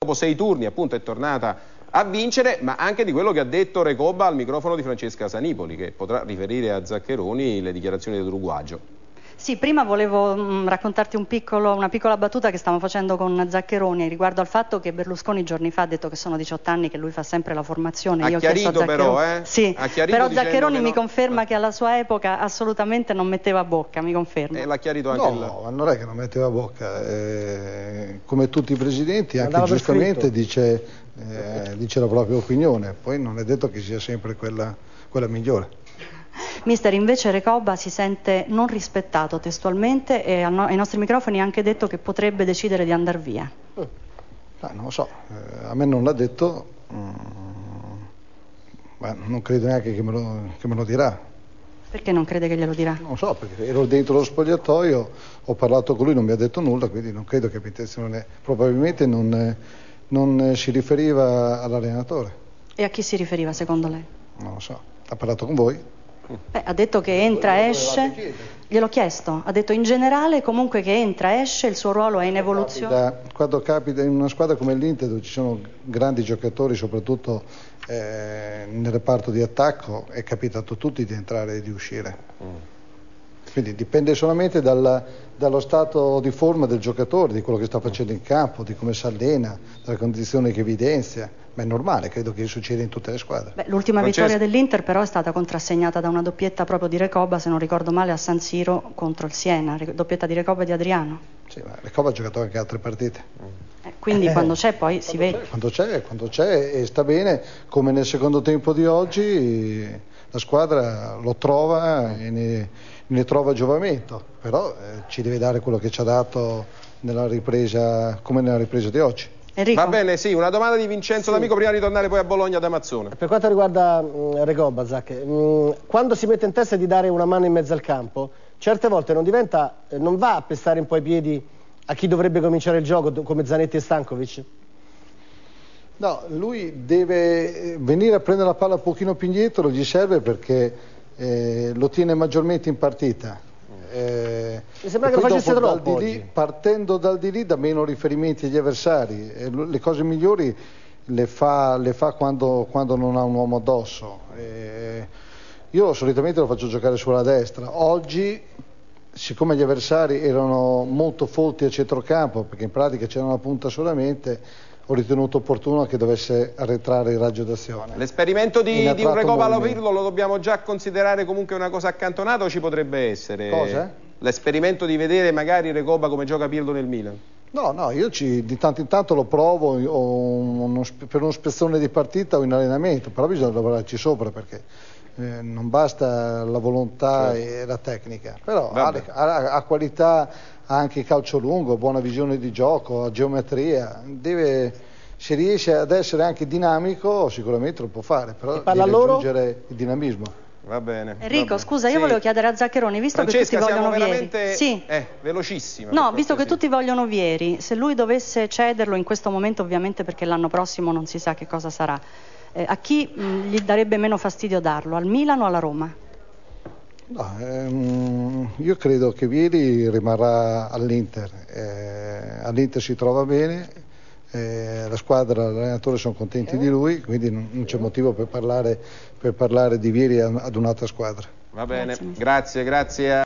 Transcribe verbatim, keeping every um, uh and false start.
dopo sei turni appunto è tornata a vincere, ma anche di quello che ha detto Recoba al microfono di Francesca Sanipoli, che potrà riferire a Zaccheroni le dichiarazioni dell'uruguagio. Sì, prima volevo mh, raccontarti un piccolo, una piccola battuta che stiamo facendo con Zaccheroni riguardo al fatto che Berlusconi giorni fa ha detto che sono diciotto anni che lui fa sempre la formazione. Ha Io chiarito ho chiesto a però, eh? Sì, ha chiarito però Zaccheroni che mi no. conferma che alla sua epoca assolutamente non metteva bocca, mi conferma. E l'ha chiarito anche il... No, non è che non metteva bocca, eh, come tutti i presidenti, anche Andava per giustamente scritto. dice, eh, dice la propria opinione, poi non è detto che sia sempre quella, quella migliore. Mister, invece Recoba si sente non rispettato testualmente e no- ai nostri microfoni ha anche detto che potrebbe decidere di andare via. Ah, non lo so, eh, a me non l'ha detto, mm, ma non credo neanche che me lo, che me lo dirà. Perché non crede che glielo dirà? Non so, perché ero dentro lo spogliatoio, ho parlato con lui, non mi ha detto nulla, quindi non credo che abbia intenzione, probabilmente non, eh, non eh, si riferiva all'allenatore. E a chi si riferiva secondo lei? Non lo so, ha parlato con voi? Beh, ha detto che entra, esce, gliel'ho chiesto, ha detto in generale comunque che entra, esce, il suo ruolo è in evoluzione. Da, quando capita in una squadra come l'Inter dove ci sono grandi giocatori, soprattutto eh, nel reparto di attacco, è capitato a tutti di entrare e di uscire. Mm. Quindi dipende solamente dalla, dallo stato di forma del giocatore, di quello che sta facendo in campo, di come si allena, dalle condizioni che evidenzia. Ma è normale, credo che succeda in tutte le squadre. Beh, l'ultima Francesco. vittoria dell'Inter però è stata contrassegnata da una doppietta proprio di Recoba, se non ricordo male, a San Siro contro il Siena, doppietta di Recoba e di Adriano. Sì, ma Recoba ha giocato anche altre partite. Eh, quindi eh, quando c'è poi si vede. Quando c'è, quando c'è e sta bene, come nel secondo tempo di oggi, la squadra lo trova e ne, ne trova giovamento, però eh, ci deve dare quello che ci ha dato nella ripresa, come nella ripresa di oggi. Enrico. Va bene, sì, una domanda di Vincenzo Sì. D'Amico prima di tornare poi a Bologna da Mazzone. Per quanto riguarda mh, Recoba, Zac, mh, quando si mette in testa di dare una mano in mezzo al campo, certe volte non diventa, eh, non va a pestare un po' i piedi a chi dovrebbe cominciare il gioco, come Zanetti e Stankovic? No, lui deve venire a prendere la palla un pochino più indietro, gli serve perché eh, lo tiene maggiormente in partita. Eh, Mi sembra che lo facesse troppo dal di lì, partendo dal di lì dà meno riferimenti agli avversari, e le cose migliori le fa, le fa quando, quando non ha un uomo addosso. Eh, io solitamente lo faccio giocare sulla destra, oggi siccome gli avversari erano molto folti a centrocampo, perché in pratica c'era una punta solamente, ho ritenuto opportuno che dovesse arretrare il raggio d'azione. L'esperimento di, di un Recoba allo movimento. Pirlo lo dobbiamo già considerare comunque una cosa accantonata o ci potrebbe essere? Cosa? L'esperimento di vedere magari Recoba come gioca Pirlo nel Milan? No, no, io ci, di tanto in tanto lo provo o uno, per uno spezzone di partita o in allenamento, però bisogna lavorarci sopra perché eh, non basta la volontà certo. e la tecnica, però ha, ha, ha qualità, ha anche calcio lungo, buona visione di gioco, ha geometria, deve, se riesce ad essere anche dinamico sicuramente lo può fare, però deve aggiungere il dinamismo. Va bene. Enrico, va bene. scusa, io sì. volevo chiedere a Zaccheroni, visto Francesca, che tutti vogliono veramente... Vieri. Sì. Eh, velocissima. No, visto che tutti vogliono Vieri, se lui dovesse cederlo in questo momento, ovviamente perché l'anno prossimo non si sa che cosa sarà, eh, a chi mh, gli darebbe meno fastidio darlo? Al Milan o alla Roma? No, ehm, io credo che Vieri rimarrà all'Inter, eh, all'Inter si trova bene. Eh, la squadra, l'allenatore sono contenti di lui, quindi non, non c'è motivo per parlare, per parlare di Vieri ad un'altra squadra. Va bene, grazie, grazie. grazie a...